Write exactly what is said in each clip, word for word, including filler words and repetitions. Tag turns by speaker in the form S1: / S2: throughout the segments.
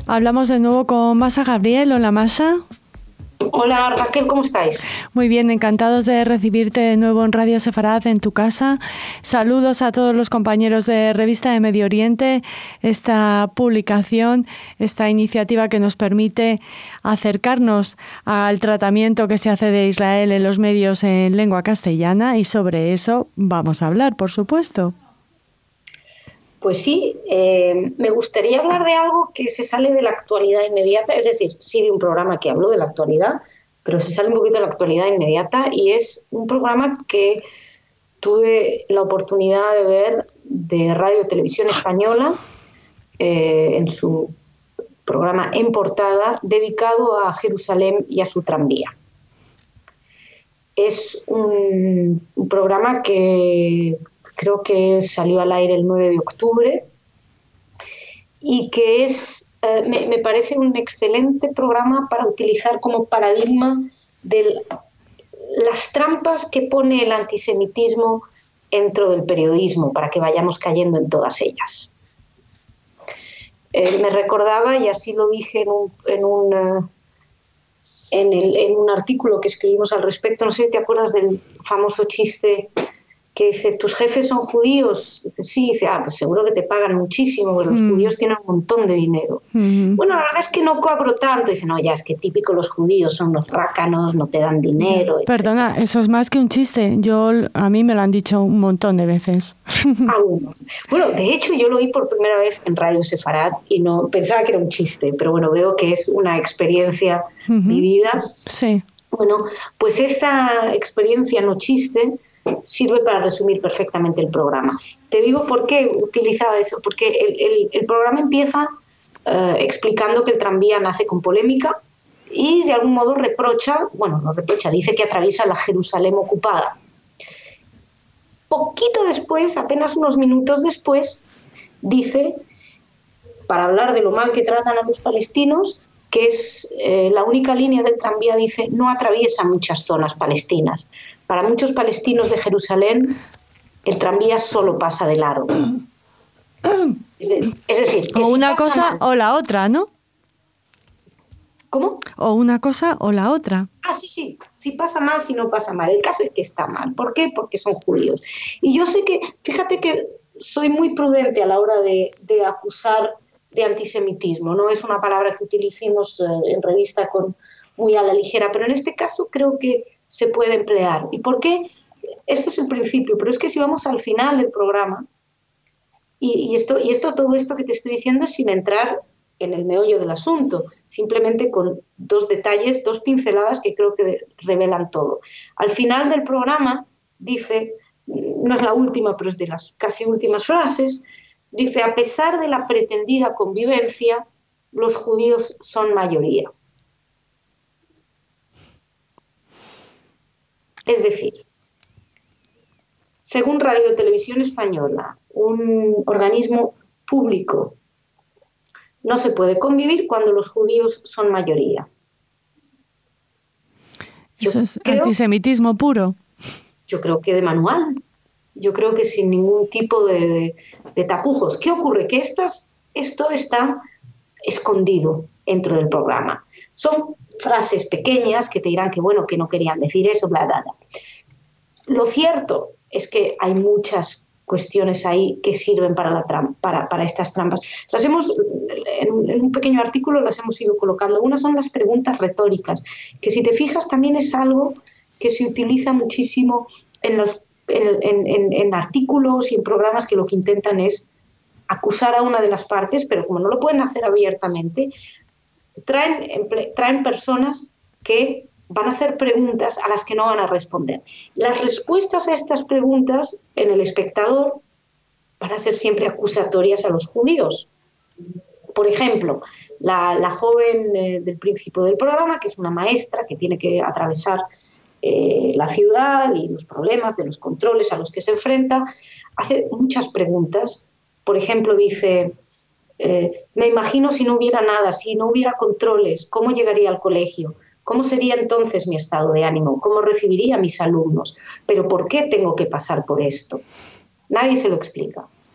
S1: Hablamos de nuevo con Masha Gabriel. Hola, Masha.
S2: Hola, Raquel, ¿cómo estáis?
S1: Muy bien, encantados de recibirte de nuevo en Radio Sefarad, en tu casa. Saludos a todos los compañeros de Revista de Medio Oriente, esta publicación, esta iniciativa que nos permite acercarnos al tratamiento que se hace de Israel en los medios en lengua castellana, y sobre eso vamos a hablar, por supuesto.
S2: Pues sí, eh, me gustaría hablar de algo que se sale de la actualidad inmediata, es decir, sí de un programa que habló de la actualidad, pero se sale un poquito de la actualidad inmediata, y es un programa que tuve la oportunidad de ver de Radio Televisión Española eh, en su programa En Portada, dedicado a Jerusalén y a su tranvía. Es un, un programa que creo que salió al aire el nueve de octubre y que es, eh, me, me parece un excelente programa para utilizar como paradigma de las trampas que pone el antisemitismo dentro del periodismo, para que vayamos cayendo en todas ellas. Eh, me recordaba, y así lo dije en un, en, un, uh, en, el, en un artículo que escribimos al respecto, no sé si te acuerdas del famoso chiste que dice, ¿tus jefes son judíos? Dice, sí, dice, ah, pues seguro que te pagan muchísimo, porque los mm. judíos tienen un montón de dinero. Mm-hmm. Bueno, la verdad es que no cobro tanto. Dice, no, ya es que típico los judíos son los rácanos, no te dan dinero.
S1: Perdona, etcétera. Eso es más que un chiste. Yo, a mí me lo han dicho un montón de veces.
S2: Ah, bueno. Bueno, de hecho yo lo oí por primera vez en Radio Sefarad y no pensaba que era un chiste, pero bueno, veo que es una experiencia mm-hmm. vivida.
S1: Sí.
S2: Bueno, pues esta experiencia no chiste sirve para resumir perfectamente el programa. Te digo por qué utilizaba eso, porque el, el, el programa empieza uh, explicando que el tranvía nace con polémica y de algún modo reprocha, bueno, no reprocha, dice que atraviesa la Jerusalén ocupada. Poquito después, apenas unos minutos después, dice, para hablar de lo mal que tratan a los palestinos, que es eh, la única línea del tranvía, dice, no atraviesa muchas zonas palestinas. Para muchos palestinos de Jerusalén, el tranvía solo pasa de largo. Es, de, es decir, que
S1: o
S2: si
S1: una cosa
S2: mal,
S1: o la otra, ¿no?
S2: ¿Cómo?
S1: O una cosa o la otra.
S2: Ah, sí, sí. Si pasa mal, si no pasa mal. El caso es que está mal. ¿Por qué? Porque son judíos. Y yo sé que, fíjate que soy muy prudente a la hora de, de acusar de antisemitismo. No es una palabra que utilicemos eh, en revista con muy a la ligera, pero en este caso creo que se puede emplear. ¿Y por qué? Esto es el principio, pero es que si vamos al final del programa, y, y, esto, y esto, todo esto que te estoy diciendo es sin entrar en el meollo del asunto, simplemente con dos detalles, dos pinceladas que creo que revelan todo. Al final del programa dice, no es la última, pero es de las casi últimas frases, dice, a pesar de la pretendida convivencia, los judíos son mayoría. Es decir, según Radio Televisión Española, un organismo público, no se puede convivir cuando los judíos son mayoría.
S1: Yo Eso es creo, antisemitismo puro.
S2: Yo creo que de manual. Yo creo que sin ningún tipo de, de, de tapujos. ¿Qué ocurre? Que estas, esto está escondido dentro del programa. Son frases pequeñas que te dirán que, bueno, que no querían decir eso, bla, bla, bla. Lo cierto es que hay muchas cuestiones ahí que sirven para, la trampa, para, para estas trampas. Las hemos, en, en un pequeño artículo las hemos ido colocando. Unas son las preguntas retóricas, que si te fijas también es algo que se utiliza muchísimo en los En, en, en artículos y en programas que lo que intentan es acusar a una de las partes, pero como no lo pueden hacer abiertamente, traen, traen personas que van a hacer preguntas a las que no van a responder. Las respuestas a estas preguntas en El Espectador van a ser siempre acusatorias a los judíos. Por ejemplo, la, la joven eh, del principio del programa, que es una maestra que tiene que atravesar Eh, la ciudad y los problemas de los controles a los que se enfrenta, hace muchas preguntas. Por ejemplo, dice, eh, me imagino si no hubiera nada, si no hubiera controles, ¿cómo llegaría al colegio? ¿Cómo sería entonces mi estado de ánimo? ¿Cómo recibiría a mis alumnos? ¿Pero por qué tengo que pasar por esto? Nadie se lo explica.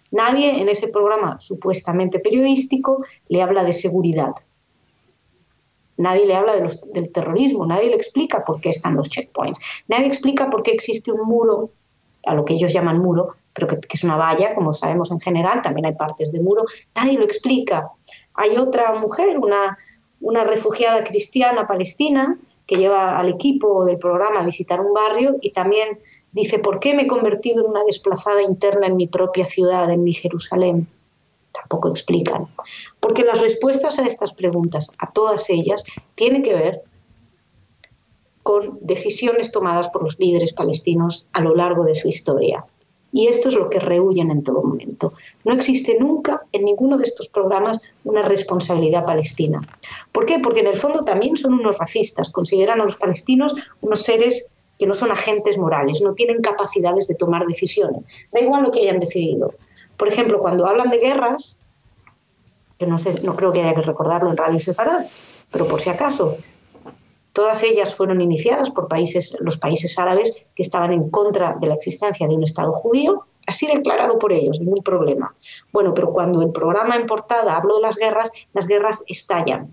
S2: Nadie en ese programa supuestamente periodístico le habla de seguridad. Nadie le habla de los, del terrorismo, nadie le explica por qué están los checkpoints, nadie explica por qué existe un muro, a lo que ellos llaman muro, pero que, que es una valla, como sabemos en general, también hay partes de muro, nadie lo explica. Hay otra mujer, una, una refugiada cristiana palestina, que lleva al equipo del programa a visitar un barrio y también dice, ¿por qué me he convertido en una desplazada interna en mi propia ciudad, en mi Jerusalén? Tampoco explican. Porque las respuestas a estas preguntas, a todas ellas, tienen que ver con decisiones tomadas por los líderes palestinos a lo largo de su historia. Y esto es lo que rehuyen en todo momento. No existe nunca en ninguno de estos programas una responsabilidad palestina. ¿Por qué? Porque en el fondo también son unos racistas, consideran a los palestinos unos seres que no son agentes morales, no tienen capacidades de tomar decisiones. Da igual lo que hayan decidido. Por ejemplo, cuando hablan de guerras, que no, sé, no creo que haya que recordarlo en Radio Sefarad, pero por si acaso, todas ellas fueron iniciadas por países, los países árabes que estaban en contra de la existencia de un Estado judío, así declarado por ellos, ningún problema. Bueno, pero cuando el programa en portada habló de las guerras, las guerras estallan.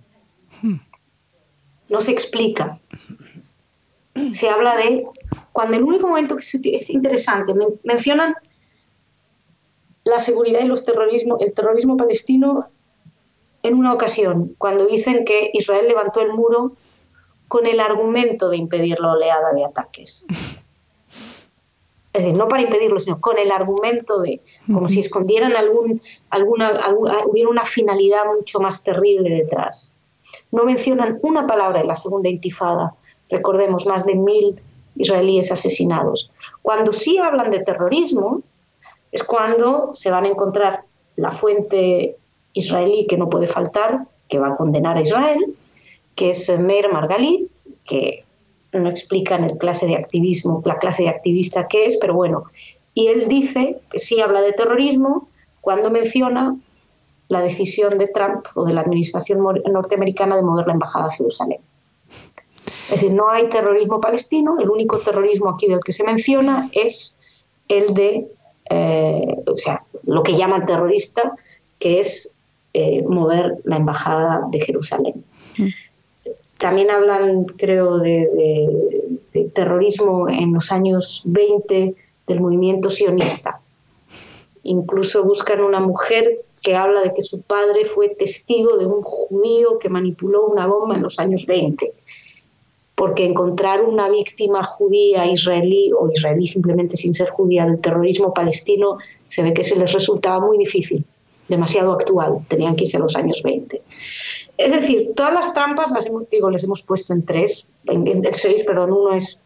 S2: No se explica. Se habla de... Cuando el único momento que es interesante, men- mencionan la seguridad y los terrorismo, el terrorismo palestino en una ocasión, cuando dicen que Israel levantó el muro con el argumento de impedir la oleada de ataques. Es decir, no para impedirlo, sino con el argumento de, como uh-huh. si escondieran algún, alguna, alguna, hubiera una finalidad mucho más terrible detrás. No mencionan una palabra de la segunda intifada. Recordemos, más de mil israelíes asesinados. Cuando sí hablan de terrorismo, es cuando se van a encontrar la fuente israelí que no puede faltar, que va a condenar a Israel, que es Meir Margalit, que no explican el clase de activismo, la clase de activista que es, pero bueno, y él dice que sí habla de terrorismo cuando menciona la decisión de Trump o de la administración norteamericana de mover la embajada a Jerusalén. Es decir, no hay terrorismo palestino, el único terrorismo aquí del que se menciona es el de Eh, o sea, lo que llaman terrorista, que es eh, mover la embajada de Jerusalén. Mm. También hablan, creo, de, de, de terrorismo en los años veinte del movimiento sionista. Incluso buscan una mujer que habla de que su padre fue testigo de un judío que manipuló una bomba en los años veinte. Porque encontrar una víctima judía israelí o israelí simplemente sin ser judía del terrorismo palestino se ve que se les resultaba muy difícil, demasiado actual, tenían que irse a los años veinte. Es decir, todas las trampas las hemos, digo, les hemos puesto en tres, en, en seis, perdón, uno es,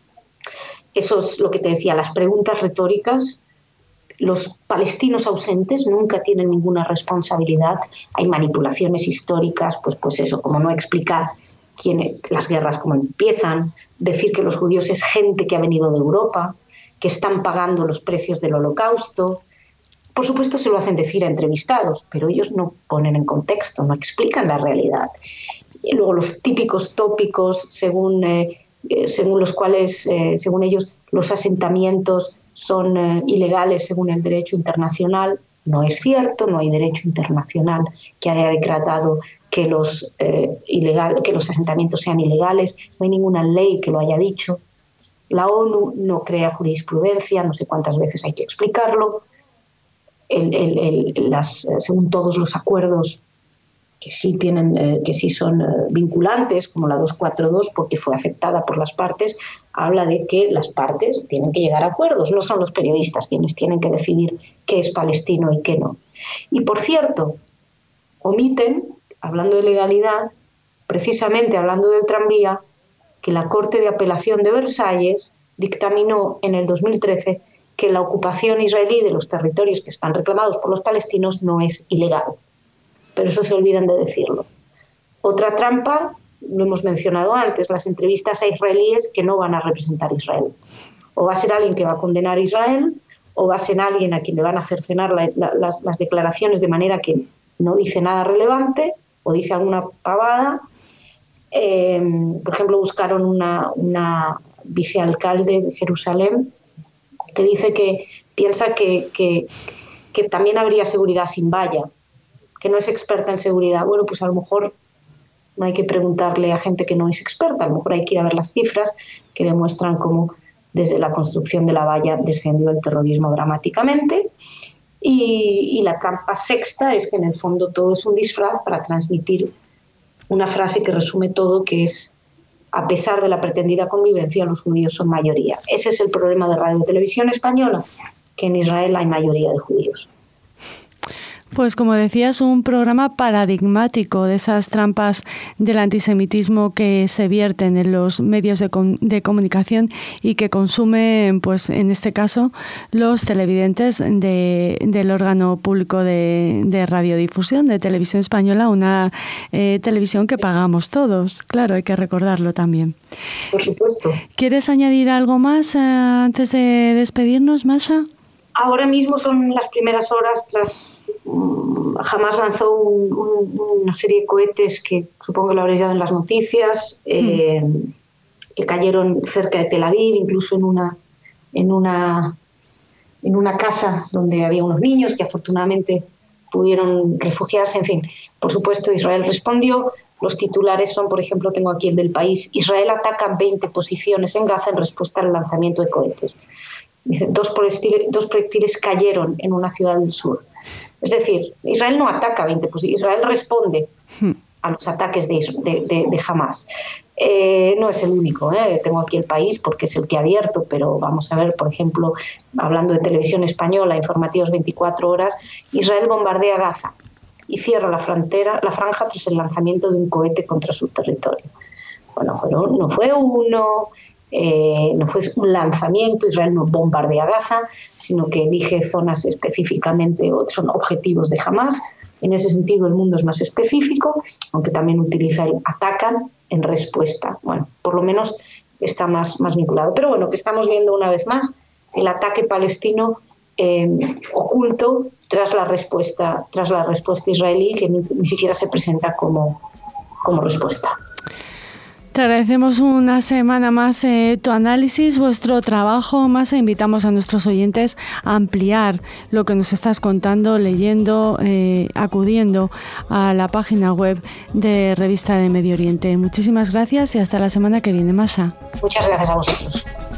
S2: eso es lo que te decía, las preguntas retóricas. Los palestinos ausentes nunca tienen ninguna responsabilidad, hay manipulaciones históricas, pues, pues eso, como no explicar quién, las guerras cómo empiezan, decir que los judíos es gente que ha venido de Europa, que están pagando los precios del Holocausto. Por supuesto se lo hacen decir a entrevistados, pero ellos no ponen en contexto, no explican la realidad. Y luego los típicos tópicos según, eh, eh, según los cuales, eh, según ellos, los asentamientos son eh, ilegales según el derecho internacional. No es cierto, no hay derecho internacional que haya decretado que los, eh, ilegal, que los asentamientos sean ilegales, no hay ninguna ley que lo haya dicho. La ONU no crea jurisprudencia, no sé cuántas veces hay que explicarlo. El, el, el, las, según todos los acuerdos que sí, tienen, eh, que sí son eh, vinculantes, como la doscientos cuarenta y dos, porque fue aceptada por las partes, habla de que las partes tienen que llegar a acuerdos, no son los periodistas quienes tienen que decidir qué es palestino y qué no. Y por cierto, omiten, hablando de legalidad, precisamente hablando del tranvía, que la Corte de Apelación de Versalles dictaminó en el dos mil trece que la ocupación israelí de los territorios que están reclamados por los palestinos no es ilegal. Pero eso se olvidan de decirlo. Otra trampa, lo hemos mencionado antes, las entrevistas a israelíes que no van a representar a Israel. O va a ser alguien que va a condenar a Israel, o va a ser alguien a quien le van a cercenar la, la, las, las declaraciones de manera que no dice nada relevante, o dice alguna pavada. Eh, por ejemplo, buscaron una, una vicealcalde de Jerusalén que dice que piensa que, que, que que también habría seguridad sin valla, que no es experta en seguridad. Bueno, pues a lo mejor no hay que preguntarle a gente que no es experta, a lo mejor hay que ir a ver las cifras que demuestran cómo desde la construcción de la valla descendió el terrorismo dramáticamente. Y, y la trampa sexta es que en el fondo todo es un disfraz para transmitir una frase que resume todo, que es: a pesar de la pretendida convivencia, los judíos son mayoría. Ese es el problema de Radio y Televisión Española, que en Israel hay mayoría de judíos.
S1: Pues como decías, un programa paradigmático de esas trampas del antisemitismo que se vierten en los medios de, com- de comunicación y que consumen, pues en este caso, los televidentes de, del órgano público de, de radiodifusión, de Televisión Española, una eh, televisión que pagamos todos. Claro, hay que recordarlo también.
S2: Por supuesto.
S1: ¿Quieres añadir algo más eh, antes de despedirnos, Masha?
S2: Ahora mismo son las primeras horas tras... Um, Hamas lanzó un, un, una serie de cohetes que supongo que lo habréis dado en las noticias, eh, hmm. que cayeron cerca de Tel Aviv, incluso en una, en, una, en una casa donde había unos niños que afortunadamente pudieron refugiarse. En fin, por supuesto Israel respondió. Los titulares son, por ejemplo, tengo aquí el del País: Israel ataca veinte posiciones en Gaza en respuesta al lanzamiento de cohetes. Dice, dos proyectiles, dos proyectiles cayeron en una ciudad del sur. Es decir, Israel no ataca veinte posiciones, Israel responde hmm. a los ataques de, de, de, de Hamas. Eh, no es el único, ¿eh? Tengo aquí el País porque es el que ha abierto, pero vamos a ver, por ejemplo, hablando de Televisión Española, informativos veinticuatro horas, Israel bombardea Gaza y cierra la frontera, la franja tras el lanzamiento de un cohete contra su territorio. Bueno, fueron, no fue uno... Eh, no fue un lanzamiento, Israel no bombardea Gaza, sino que elige zonas específicamente, son objetivos de Hamas. En ese sentido el mundo es más específico, aunque también utiliza el atacan en respuesta. Bueno, por lo menos está más, más vinculado. Pero bueno, que estamos viendo una vez más el ataque palestino eh, oculto tras la respuesta, tras la respuesta israelí, que ni, ni siquiera se presenta como, como respuesta.
S1: Te agradecemos una semana más eh, tu análisis, vuestro trabajo. Más e invitamos a nuestros oyentes a ampliar lo que nos estás contando, leyendo, eh, acudiendo a la página web de Revista de Medio Oriente. Muchísimas gracias y hasta la semana que viene, Masha.
S2: Muchas gracias a vosotros.